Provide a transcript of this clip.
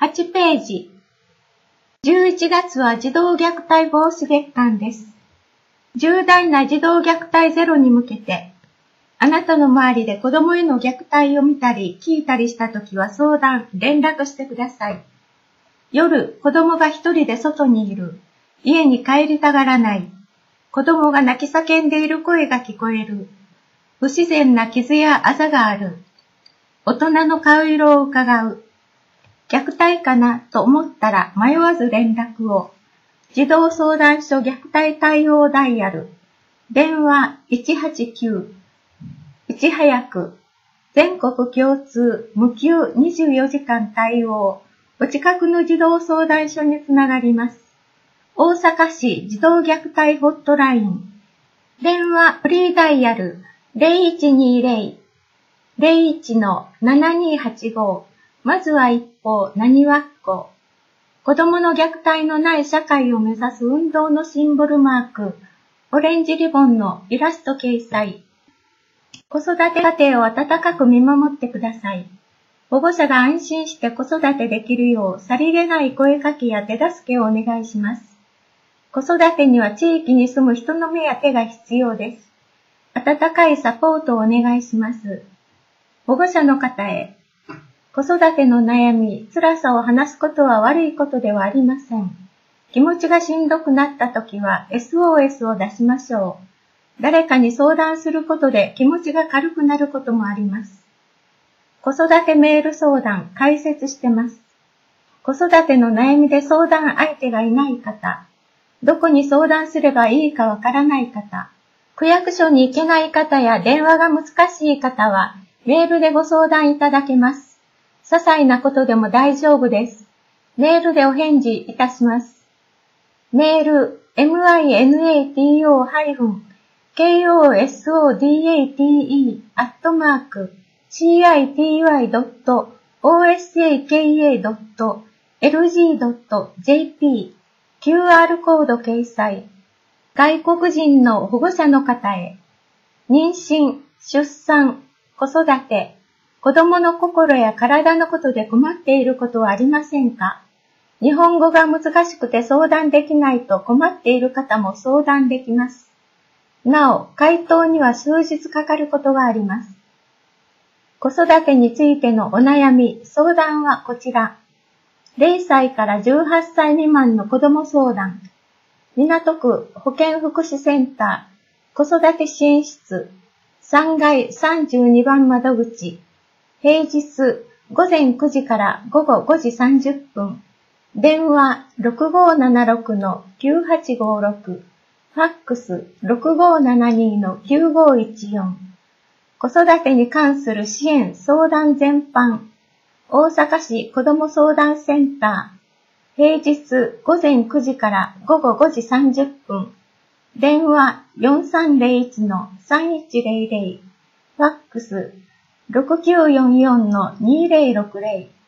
8ページ。11月は児童虐待防止月間です。重大な児童虐待ゼロに向けて、あなたの周りで子供への虐待を見たり聞いたりしたときは相談、連絡してください。夜、子供が一人で外にいる。家に帰りたがらない。子供が泣き叫んでいる声が聞こえる。不自然な傷やあざがある。大人の顔色を伺う。虐待かなと思ったら迷わず連絡を。児童相談所虐待対応ダイヤル。電話189。いち早く。全国共通無給24時間対応。お近くの児童相談所につながります。大阪市児童虐待ホットライン。電話フリーダイヤル 0120-01-7285。まずは一歩、なにわっこ。子供の虐待のない社会を目指す運動のシンボルマーク、オレンジリボンのイラスト掲載。子育て家庭を温かく見守ってください。保護者が安心して子育てできるよう、さりげない声かけや手助けをお願いします。子育てには地域に住む人の目や手が必要です。温かいサポートをお願いします。保護者の方へ。子育ての悩み、辛さを話すことは悪いことではありません。気持ちがしんどくなったときは SOS を出しましょう。誰かに相談することで気持ちが軽くなることもあります。子育てメール相談開設してます。子育ての悩みで相談相手がいない方、どこに相談すればいいかわからない方、区役所に行けない方や電話が難しい方はメールでご相談いただけます。些細なことでも大丈夫です。メールでお返事いたします。メール、minato-kosodate@city.lg.jp QR コード掲載。外国人の保護者の方へ。妊娠、出産、子育て、子供の心や体のことで困っていることはありませんか？日本語が難しくて相談できないと困っている方も相談できます。なお、回答には数日かかることがあります。子育てについてのお悩み、相談はこちら。0歳から18歳未満の子供相談。港区保健福祉センター、子育て支援室、3階32番窓口。平日午前9時から午後5時30分。電話 6576-9856。ファックス 6572-9514。子育てに関する支援・相談全般。大阪市子ども相談センター。平日午前9時から午後5時30分。電話 4301-3100。ファックス 6944-2060